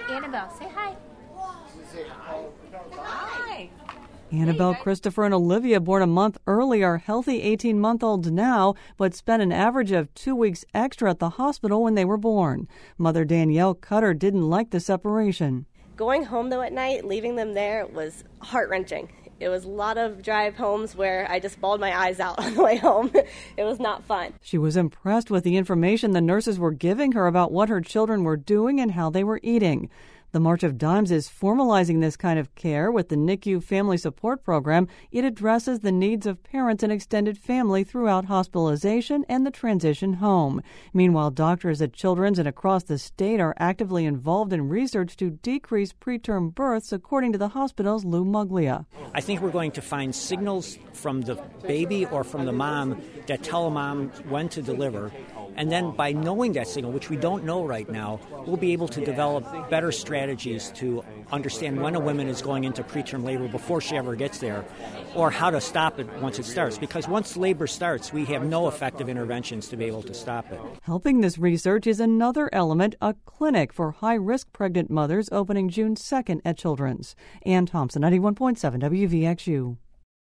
Annabelle, say hi. Hi. Annabelle, Christopher, and Olivia, born a month early, are healthy 18-month-olds now, but spent an average of 2 weeks extra at the hospital when they were born. Mother Danielle Cutter didn't like the separation. Going home, though, at night, leaving them there was heart-wrenching. It was a lot of drive homes where I just bawled my eyes out on the way home. It was not fun. She was impressed with the information the nurses were giving her about what her children were doing and how they were eating. The March of Dimes is formalizing this kind of care with the NICU Family Support Program. It addresses the needs of parents and extended family throughout hospitalization and the transition home. Meanwhile, doctors at Children's and across the state are actively involved in research to decrease preterm births, according to the hospital's Lou Muglia. I think we're going to find signals from the baby or from the mom that tell a mom when to deliver. And then by knowing that signal, which we don't know right now, we'll be able to develop better strategies to understand when a woman is going into preterm labor before she ever gets there, or how to stop it once it starts. Because once labor starts, we have no effective interventions to be able to stop it. Helping this research is another element, a clinic for high-risk pregnant mothers opening June 2nd at Children's. Ann Thompson, 91.7 WVXU.